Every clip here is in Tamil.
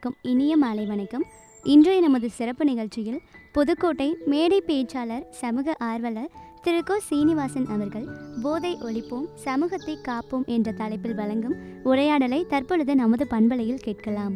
அனைவருக்கும் இனிய மாலை வணக்கம். இன்றைய நமது சிறப்பு நிகழ்ச்சியில் புதுக்கோட்டை மேடை பேச்சாளர் சமூக ஆர்வலர் திரு கோ சீனிவாசன் அவர்கள் போதை ஒழிப்போம் சமூகத்தை காப்போம் என்ற தலைப்பில் வழங்கும் உரையாடலை தற்பொழுது நமது பண்பலையில் கேட்கலாம்.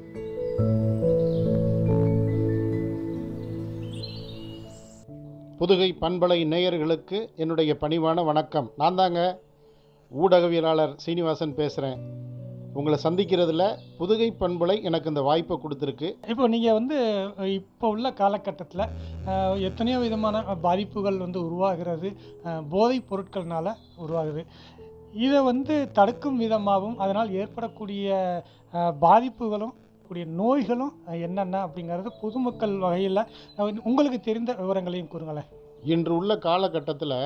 புதுகை பண்பலை நேயர்களுக்கு என்னுடைய பணிவான வணக்கம். நான் தாங்க ஊடகவியலாளர் சீனிவாசன் பேசுகிறேன். உங்களை சந்திக்கிறதுல புதுகை பண்பலை எனக்கு இந்த வாய்ப்பை கொடுத்துருக்கு. இப்போ நீங்கள் இப்போ உள்ள காலகட்டத்தில் எத்தனையோ விதமான பாதிப்புகள் உருவாகிறது, போதைப் பொருட்கள்னால உருவாகுது. இதை தடுக்கும் விதமாகவும் அதனால் ஏற்படக்கூடிய பாதிப்புகளும் கூடிய நோய்களும் என்னென்ன அப்படிங்கிறது பொதுமக்கள் வகையில் உங்களுக்கு தெரிந்த விவரங்களையும் கூறுங்களேன். இன்று உள்ள காலகட்டத்தில்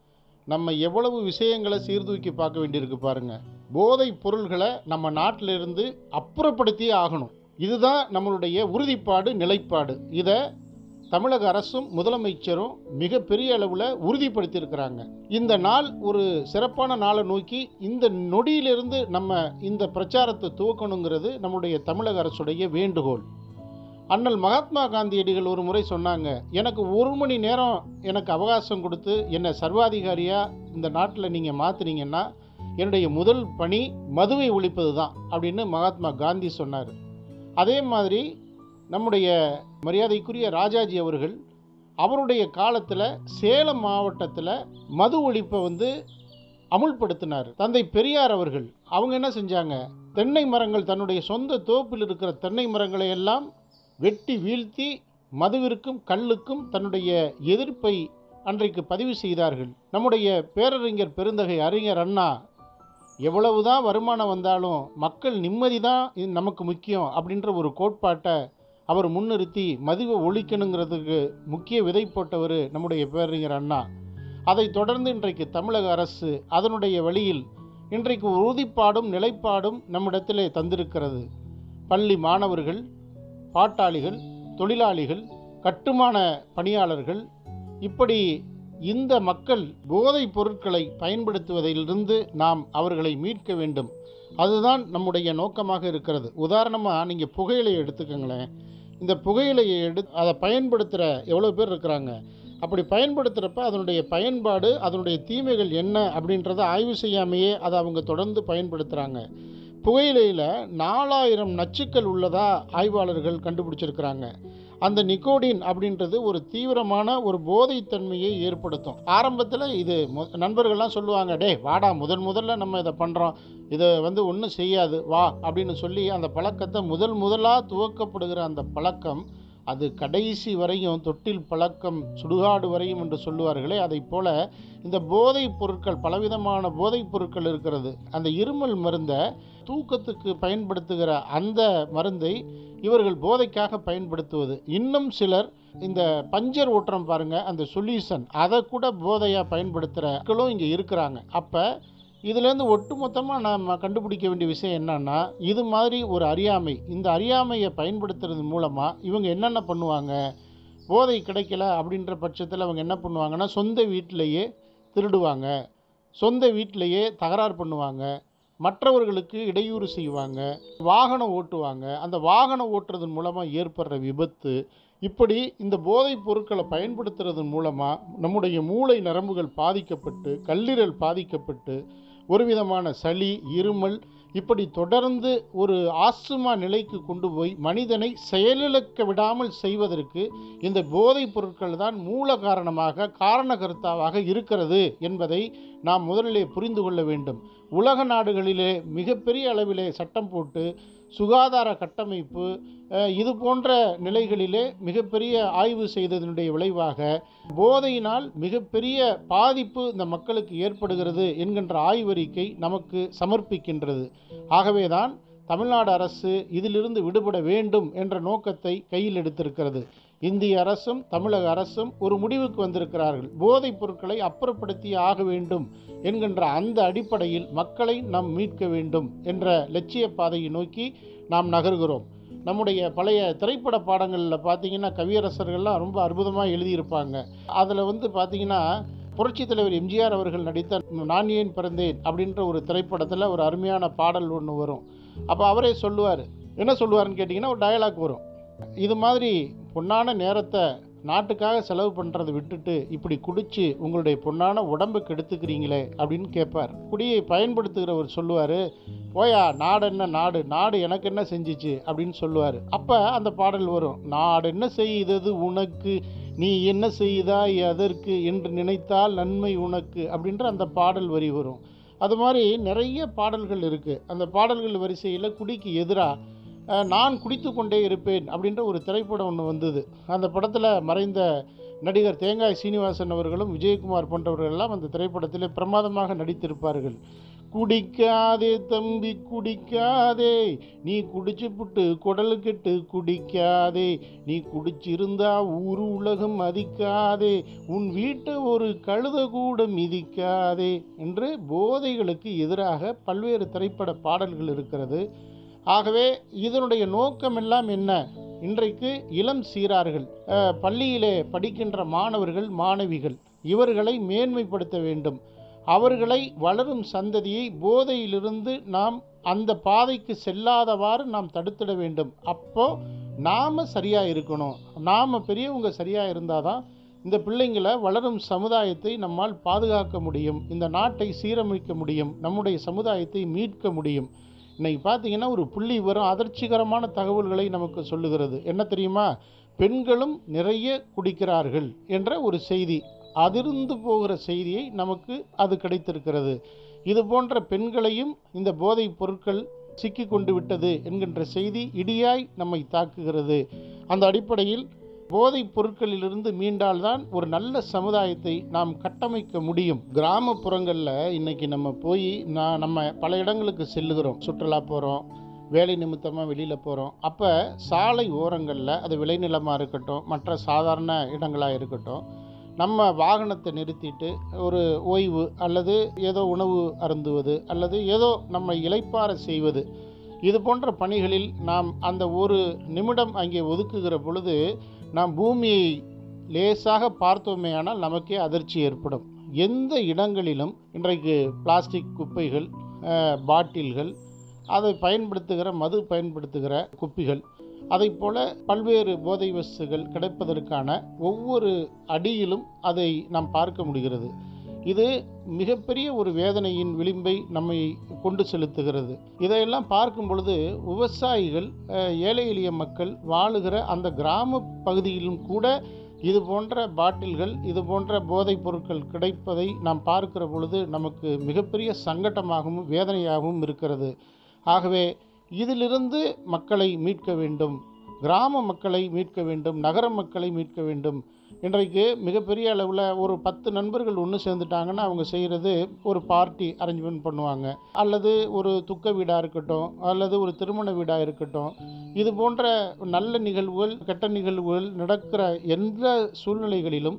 நம்ம எவ்வளவு விஷயங்களை சீர்தூக்கி பார்க்க வேண்டியிருக்கு பாருங்க. போதைப் பொருள்களை நம்ம நாட்டிலிருந்து அப்புறப்படுத்தியே ஆகணும். இதுதான் நம்மளுடைய உறுதிப்பாடு, நிலைப்பாடு. இதை தமிழக அரசும் முதலமைச்சரும் மிகப்பெரிய அளவில் உறுதிப்படுத்தியிருக்கிறாங்க. இந்த நாள் ஒரு சிறப்பான நாளை நோக்கி இந்த நொடியிலிருந்து நம்ம இந்த பிரச்சாரத்தை துவக்கணுங்கிறது நம்முடைய தமிழக அரசுடைய வேண்டுகோள். அண்ணல் மகாத்மா காந்தியடிகள் ஒரு முறை சொன்னாங்க, எனக்கு 1 மணி நேரம் எனக்கு அவகாசம் கொடுத்து என்னை சர்வாதிகாரியாக இந்த நாட்டில் நீங்கள் மாற்றினீங்கன்னா என்னுடைய முதல் பணி மதுவை ஒழிப்பது தான் அப்படின்னு மகாத்மா காந்தி சொன்னார். அதே மாதிரி நம்முடைய மரியாதைக்குரிய ராஜாஜி அவர்கள் அவருடைய காலத்தில் சேலம் மாவட்டத்தில் மது ஒழிப்பை அமுல்படுத்தினார். தந்தை பெரியார் அவர்கள் அவங்க என்ன செஞ்சாங்க, தென்னை மரங்கள் தன்னுடைய சொந்த தோப்பில் இருக்கிற தென்னை மரங்களை எல்லாம் வெட்டி வீழ்த்தி மதுவிற்கும் கள்ளுக்கும் தன்னுடைய எதிர்ப்பை அன்றைக்கு பதிவு செய்தார்கள். நம்முடைய பேரறிஞர் பெருந்தகை அறிஞர் அண்ணா எவ்வளவுதான் வருமானம் வந்தாலும் மக்கள் நிம்மதி தான் நமக்கு முக்கியம் அப்படின்ற ஒரு கோட்பாட்டை அவர் முன்னிறுத்தி மதுவை ஒழிக்கணுங்கிறதுக்கு முக்கிய விதை போட்டவர் நம்முடைய பேரறிஞர் அண்ணா. அதை தொடர்ந்து இன்றைக்கு தமிழக அரசு அதனுடைய வழியில் இன்றைக்கு உறுதிப்பாடும் நிலைப்பாடும் நம்மிடத்திலே தந்திருக்கிறது. பள்ளி மாணவர்கள், பாட்டாளிகள், தொழிலாளிகள், கட்டுமான பணியாளர்கள், இப்படி இந்த மக்கள் போதைப் பொருட்களை பயன்படுத்துவதிலிருந்து நாம் அவர்களை மீட்க வேண்டும். அதுதான் நம்முடைய நோக்கமாக இருக்கிறது. உதாரணமாக நீங்கள் புகையிலையை எடுத்துக்கங்களேன். இந்த புகையிலையை அதை பயன்படுத்துகிற எவ்வளோ பேர் இருக்கிறாங்க. அப்படி பயன்படுத்துகிறப்ப அதனுடைய பயன்பாடு, அதனுடைய தீமைகள் என்ன அப்படின்றத ஆய்வு செய்யாமையே அதை அவங்க தொடர்ந்து பயன்படுத்துகிறாங்க. புகையிலையில் 4000 நச்சுக்கள் உள்ளதாக ஆய்வாளர்கள் கண்டுபிடிச்சிருக்கிறாங்க. அந்த நிக்கோடின் அப்படின்றது ஒரு தீவிரமான ஒரு போதைத்தன்மையை ஏற்படுத்தும். ஆரம்பத்தில் இது நண்பர்கள்லாம் சொல்லுவாங்க, டே வாடா முதல்ல நம்ம இதை பண்ணுறோம், இதை ஒன்றும் செய்யாது வா அப்படின்னு சொல்லி அந்த பழக்கத்தை முதலாக துவக்கப்படுகிற அந்த பழக்கம் அது கடைசி வரையும் தொட்டில் பழக்கம் சுடுகாடு வரையும் என்று சொல்லுவார்களே, அதை போல இந்த போதைப் பொருட்கள், பலவிதமான போதைப் பொருட்கள் இருக்கிறது. அந்த இருமல் மருந்தை தூக்கத்துக்கு பயன்படுத்துகிற அந்த மருந்தை இவர்கள் போதைக்காக பயன்படுத்துவது. இன்னும் சிலர் இந்த பஞ்சர் ஓட்டுறோம் பாருங்க, அந்த சொல்யூஷன், அதை கூட போதையாக பயன்படுத்துகிறவர்களும் இங்கே இருக்கிறாங்க. அப்போ இதுலேருந்து ஒட்டுமொத்தமாக நாம் கண்டுபிடிக்க வேண்டிய விஷயம் என்னன்னா, இது மாதிரி ஒரு அறியாமை, இந்த அறியாமையை பயன்படுத்துறது மூலமாக இவங்க என்னென்ன பண்ணுவாங்க, போதை கிடைக்கல அப்படின்ற பட்சத்தில் அவங்க என்ன பண்ணுவாங்கன்னா, சொந்த வீட்டிலையே திருடுவாங்க, சொந்த வீட்டிலையே தகராறு பண்ணுவாங்க, மற்றவர்களுக்கு இடையூறு செய்வாங்க, வாகனம் ஓட்டுவாங்க. அந்த வாகனம் ஓட்டுறதன் மூலமாக ஏற்படுற விபத்து, இப்படி இந்த போதைப் பொருட்களை பயன்படுத்துறதன் மூலமாக நம்முடைய மூளை நரம்புகள் பாதிக்கப்பட்டு, கல்லீரல் பாதிக்கப்பட்டு, ஒரு விதமான சளி, இருமல், இப்படி தொடர்ந்து ஒரு ஆஸ்துமா நிலைக்கு கொண்டு போய் மனிதனை செயலிழக்க விடாமல் செய்வதற்கு இந்த போதைப் பொருட்கள் தான் மூல காரணகர்த்தாவாக இருக்கிறது என்பதை நாம் முதலிலே புரிந்து கொள்ள வேண்டும். உலக நாடுகளிலே மிகப்பெரிய அளவிலே சட்டம் போட்டு சுகாதார கட்டமைப்பு இது போன்ற நிலைகளிலே மிகப்பெரிய ஆய்வு செய்ததனுடைய விளைவாக போதையினால் மிகப்பெரிய பாதிப்பு இந்த மக்களுக்கு ஏற்படுகிறது என்கின்ற ஆய்வறிக்கை நமக்கு சமர்ப்பிக்கின்றது. ஆகவேதான் தமிழ்நாடு அரசு இதிலிருந்து விடுபட வேண்டும் என்ற நோக்கத்தை கையில் எடுத்திருக்கிறது. இந்திய அரசும் தமிழக அரசும் ஒரு முடிவுக்கு வந்திருக்கிறார்கள். போதைப் பொருட்களை அப்புறப்படுத்தி ஆக வேண்டும் என்கின்ற அந்த அடிப்படையில் மக்களை நாம் மீட்க வேண்டும் என்ற லட்சிய பாதையை நோக்கி நாம் நகர்கிறோம். நம்முடைய பழைய திரைப்பட பாடங்களில் பார்த்தீங்கன்னா கவியரசர்கள்லாம் ரொம்ப அற்புதமாக எழுதியிருப்பாங்க. அதில் பார்த்தீங்கன்னா புரட்சித் தலைவர் எம்ஜிஆர் அவர்கள் நடித்த நான் ஏன் பிறந்தேன் அப்படின்ற ஒரு திரைப்படத்தில் ஒரு அருமையான பாடல் ஒன்று வரும். அப்போ அவரே சொல்லுவார், என்ன சொல்லுவாருன்னு கேட்டிங்கன்னா ஒரு டயலாக் வரும். இது மாதிரி பொன்னான நேரத்தை நாட்டுக்காக செலவு பண்ணுறதை விட்டுட்டு இப்படி குடிச்சு உங்களுடைய பொன்னான உடம்புக்கு எடுத்துக்கிறீங்களே அப்படின்னு கேட்பார். குடியை பயன்படுத்துகிறவர் சொல்லுவார், போயா நாடு என்ன நாடு, நாடு எனக்கு என்ன செஞ்சிச்சு அப்படின்னு சொல்லுவார். அப்போ அந்த பாடல் வரும், நாடு என்ன செய்தது உனக்கு, நீ என்ன செய்தாய் அதற்கு என்று நினைத்தால் நன்மை உனக்கு அப்படின்ற அந்த பாடல் வரி வரும். அது மாதிரி நிறைய பாடல்கள் இருக்குது. அந்த பாடல்கள் வரிசையில் குடிக்கு எதிராக நான் குடித்து கொண்டே இருப்பேன் அப்படின்ற ஒரு திரைப்படம் ஒன்று வந்தது. அந்த படத்தில் மறைந்த நடிகர் தேங்காய் சீனிவாசன் அவர்களும் விஜயகுமார் போன்றவர்களெல்லாம் அந்த திரைப்படத்தில் பிரமாதமாக நடித்திருப்பார்கள். குடிக்காதே தம்பி குடிக்காதே, நீ குடிச்சு புட்டு குடலு கெட்டு குடிக்காதே, நீ குடிச்சிருந்தா ஊரு உலகம் மதிக்காதே, உன் வீட்டை ஒரு கழுத கூட மிதிக்காதே என்று போதைகளுக்கு எதிராக பல்வேறு திரைப்பட பாடல்கள் இருக்கிறது. ஆகவே இதனுடைய நோக்கம் எல்லாம் என்ன? இன்றைக்கு இளம் சீரார்கள், பள்ளியிலே படிக்கின்ற மாணவர்கள் மாணவிகள், இவர்களை மேன்மைப்படுத்த வேண்டும். அவர்களை வளரும் சந்ததியை போதையிலிருந்து நாம் அந்த பாதைக்கு செல்லாதவாறு நாம் தடுத்திட வேண்டும். அப்போ நாம் சரியாக இருக்கணும். நாம் பெரியவங்க சரியாக இருந்தால் தான் இந்த பிள்ளைங்களை வளரும் சமுதாயத்தை நம்மால் பாதுகாக்க முடியும், இந்த நாட்டை சீரமைக்க முடியும், நம்முடைய சமுதாயத்தை மீட்க முடியும். இன்றைக்கி பார்த்தீங்கன்னா ஒரு புள்ளி விவரம் அதிர்ச்சிகரமான தகவல்களை நமக்கு சொல்லுகிறது. என்ன தெரியுமா? பெண்களும் நிறைய குடிக்கிறார்கள் என்ற ஒரு செய்தி, அதிர்ந்து போகிற செய்தியை நமக்கு அது கிடைத்திருக்கிறது. இது போன்ற பெண்களையும் இந்த போதைப் பொருட்கள் சிக்கி கொண்டு விட்டது என்கின்ற செய்தி இடியாய் நம்மை தாக்குகிறது. அந்த அடிப்படையில் போதைப் பொருட்களிலிருந்து மீண்டால்தான் ஒரு நல்ல சமுதாயத்தை நாம் கட்டமைக்க முடியும். கிராமப்புறங்களில் இன்றைக்கி நம்ம போய் நம்ம பல இடங்களுக்கு செல்லுகிறோம், சுற்றுலா போகிறோம், வேலை நிமித்தமாக வெளியில் போகிறோம். அப்போ சாலை ஓரங்களில், அது விளைநிலமாக இருக்கட்டும், மற்ற சாதாரண இடங்களாக இருக்கட்டும், நம்ம வாகனத்தை நிறுத்திட்டு ஒரு ஓய்வு அல்லது ஏதோ உணவு அருந்துவது அல்லது ஏதோ நம்ம இளைப்பாற செய்வது, இது போன்ற பணிகளில் நாம் அந்த ஒரு நிமிடம் அங்கே ஒதுக்குகிற பொழுது நாம் பூமியை லேசாக பார்த்தோமே ஆனால் நமக்கே அதிர்ச்சி ஏற்படும். எந்த இடங்களிலும் இன்றைக்கு பிளாஸ்டிக் குப்பைகள், பாட்டில்கள், அதை பயன்படுத்துகிற மது பயன்படுத்துகிற குப்பிகள், அதை போல பல்வேறு போதை வஸ்துகள் கிடைப்பதற்கான ஒவ்வொரு அடியிலும் அதை நாம் பார்க்க முடிகிறது. இது மிகப்பெரிய ஒரு வேதனையின் விளிம்பை நம்மை கொண்டு செலுத்துகிறது. இதையெல்லாம் பார்க்கும் பொழுது விவசாயிகள், ஏழை எளிய மக்கள் வாழுகிற அந்த கிராம பகுதியிலும் கூட இது போன்ற பாட்டில்கள், இது போன்ற போதைப் பொருட்கள் கிடைப்பதை நாம் பார்க்கிற பொழுது நமக்கு மிகப்பெரிய சங்கடமாகவும் வேதனையாகவும் இருக்கிறது. ஆகவே இதிலிருந்து மக்களை மீட்க வேண்டும், கிராம மக்களை மீட்க வேண்டும், நகர மக்களை மீட்க வேண்டும். இன்றைக்கு மிகப்பெரிய அளவில் ஒரு 10 நண்பர்கள் ஒன்று சேர்ந்துட்டாங்கன்னா அவங்க செய்கிறது ஒரு பார்ட்டி அரேஞ்ச்மெண்ட் பண்ணுவாங்க, அல்லது ஒரு துக்க வீடாக இருக்கட்டும், அல்லது ஒரு திருமண வீடாக இருக்கட்டும். இது போன்ற நல்ல நிகழ்வுகள், கெட்ட நிகழ்வுகள் நடக்கிற எந்த சூழ்நிலைகளிலும்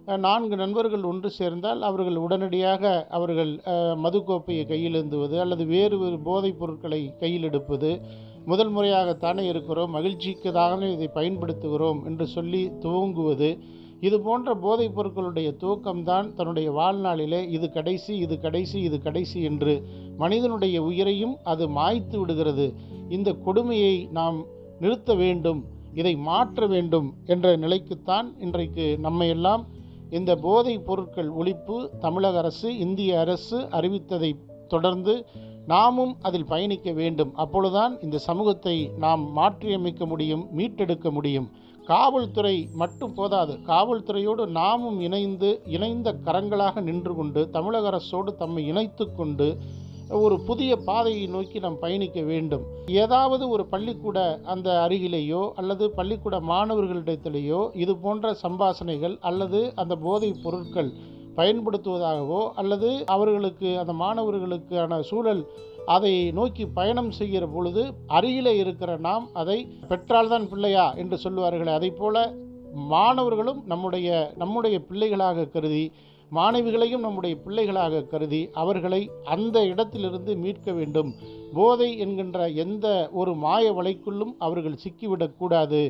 4 நண்பர்கள் ஒன்று சேர்ந்தால் அவர்கள் உடனடியாக அவர்கள் மதுக்கோப்பையை கையில் ஏந்துவது அல்லது வேறு வேறு போதைப் பொருட்களை கையில் எடுப்பது, முதல் முறையாகத்தானே இருக்கிறோம், மகிழ்ச்சிக்கு தானே இதை பயன்படுத்துகிறோம் என்று சொல்லி துவங்குவது, இது போன்ற போதைப் பொருட்களுடைய துவக்கம்தான் தன்னுடைய வாழ்நாளிலே இது கடைசி, இது கடைசி, இது கடைசி என்று மனிதனுடைய உயிரையும் அது மாய்த்து விடுகிறது. இந்த கொடுமையை நாம் நிறுத்த வேண்டும், இதை மாற்ற வேண்டும் என்ற நிலைக்குத்தான் இன்றைக்கு நம்மையெல்லாம் இந்த போதைப் பொருட்கள் ஒழிப்பு தமிழக அரசு, இந்திய அரசு அறிவித்ததை தொடர்ந்து நாமும் அதில் பயணிக்க வேண்டும். அப்பொழுதுதான் இந்த சமூகத்தை நாம் மாற்றியமைக்க முடியும், மீட்டெடுக்க முடியும். காவல்துறை மட்டும் போதாது, காவல்துறையோடு நாமும் இணைந்த கரங்களாக நின்று கொண்டு தமிழக அரசோடு தம்மை இணைத்து கொண்டு ஒரு புதிய பாதையை நோக்கி நாம் பயணிக்க வேண்டும். ஏதாவது ஒரு பள்ளிக்கூட அந்த அருகிலேயோ அல்லது பள்ளிக்கூட மாணவர்களிடத்திலேயோ இது போன்ற சம்பாஷணைகள் அல்லது அந்த போதைப் பொருட்கள் பயன்படுத்துவதாகவோ அல்லது அவர்களுக்கு அந்த மாணவர்களுக்கான சூழல் அதை நோக்கி பயணம் செய்கிற பொழுது அருகிலே இருக்கிற நாம் அதை பெற்றால்தான் பிள்ளையா என்று சொல்லுவார்களே, அதை போல மாணவர்களும் நம்முடைய பிள்ளைகளாக கருதி, மாணவிகளையும் நம்முடைய பிள்ளைகளாக கருதி அவர்களை அந்த இடத்திலிருந்து மீட்க வேண்டும். போதை என்கின்ற எந்த ஒரு மாய வலைக்குள்ளும் அவர்கள் சிக்கிவிடக்கூடாது.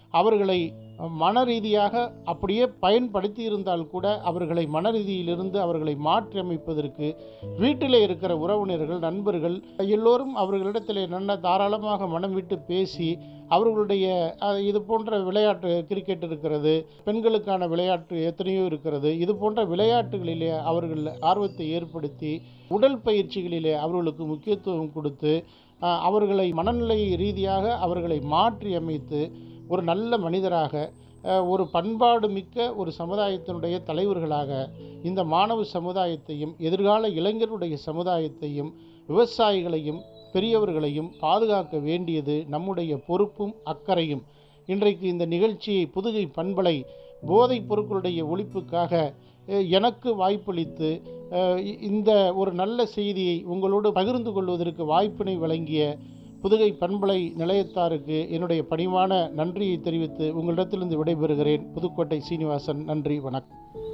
அவர்களை மன ரீதியாக அப்படியே பயன்படுத்தி இருந்தால் கூட அவர்களை மன ரீதியிலிருந்து அவர்களை மாற்றி அமைப்பதற்கு வீட்டில் இருக்கிற உறவினர்கள், நண்பர்கள் எல்லோரும் அவர்களிடத்தில் நல்ல தாராளமாக மனம் விட்டு பேசி அவர்களுடைய இது போன்ற விளையாட்டு, கிரிக்கெட் இருக்கிறது, பெண்களுக்கான விளையாட்டு எத்தனையோ இருக்கிறது, இது போன்ற விளையாட்டுகளிலே அவர்கள் ஆர்வத்தை ஏற்படுத்தி உடல் பயிற்சிகளிலே அவர்களுக்கு முக்கியத்துவம் கொடுத்து அவர்களை மனநிலை ரீதியாக அவர்களை மாற்றி அமைத்து ஒரு நல்ல மனிதராக, ஒரு பண்பாடு மிக்க ஒரு சமுதாயத்தினுடைய தலைவர்களாக இந்த மாணவ சமுதாயத்தையும் எதிர்கால இளைஞருடைய சமுதாயத்தையும் விவசாயிகளையும் பெரியவர்களையும் பாதுகாக்க வேண்டியது நம்முடைய பொறுப்பும் அக்கறையும். இன்றைக்கு இந்த நிகழ்ச்சியை புதுகை பண்பலை போதைப் பொருட்களுடைய ஒழிப்புக்காக எனக்கு வாய்ப்பளித்து இந்த ஒரு நல்ல செய்தியை உங்களோடு பகிர்ந்து கொள்வதற்கு வாய்ப்பினை வழங்கிய புதுகை பண்பலை நிலையத்தாருக்கு என்னுடைய பணிவான நன்றியை தெரிவித்து உங்களிடத்திலிருந்து விடைபெறுகிறேன். புதுக்கோட்டை சீனிவாசன். நன்றி, வணக்கம்.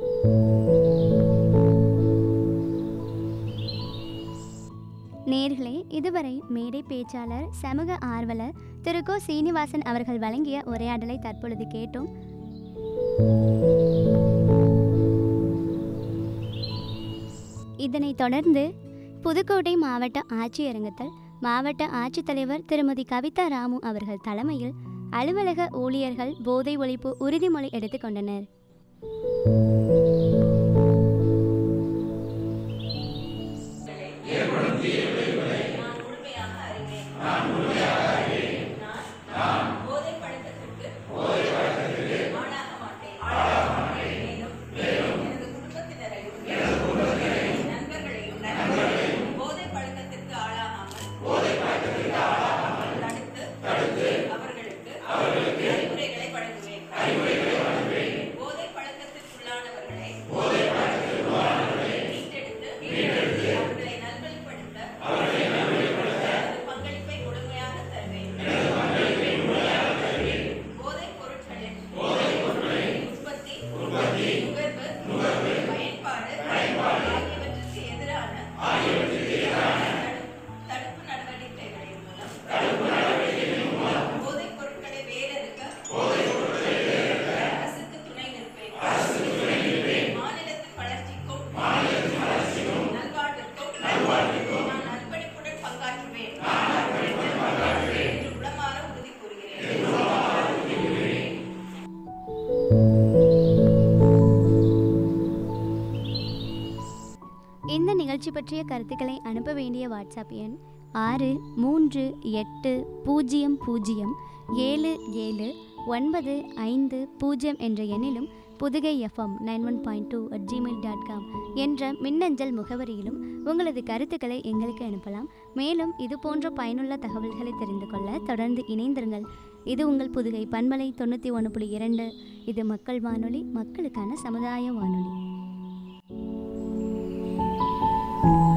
நேர்களே, இதுவரை மேடை பேச்சாளர், சமூக ஆர்வலர் திரு கோ. சீனிவாசன் அவர்கள் வழங்கிய உரையாடலை தற்பொழுது கேட்டோம். இதனைத் தொடர்ந்து புதுக்கோட்டை மாவட்ட ஆட்சியரங்கத்தில் மாவட்ட ஆட்சித்தலைவர் திருமதி கவிதா ராமு அவர்கள் தலைமையில் அலுவலக ஊழியர்கள் போதை ஒழிப்பு உறுதிமொழி எடுத்துக்கொண்டனர். இந்த நிகழ்ச்சி பற்றிய கருத்துக்களை அனுப்ப வேண்டிய வாட்ஸ்அப் எண் 6380077950 என்ற எண்ணிலும் புதுகை FM 91.2@gmail.com என்ற மின்னஞ்சல் முகவரியிலும் உங்களது கருத்துக்களை எங்களுக்கு அனுப்பலாம். மேலும் இது போன்ற பயனுள்ள தகவல்களை தெரிந்து கொள்ள தொடர்ந்து இணைந்திருங்கள். இது உங்கள் புதுகை பண்பலை 91.2. இது மக்கள் வானொலி, மக்களுக்கான சமுதாய வானொலி.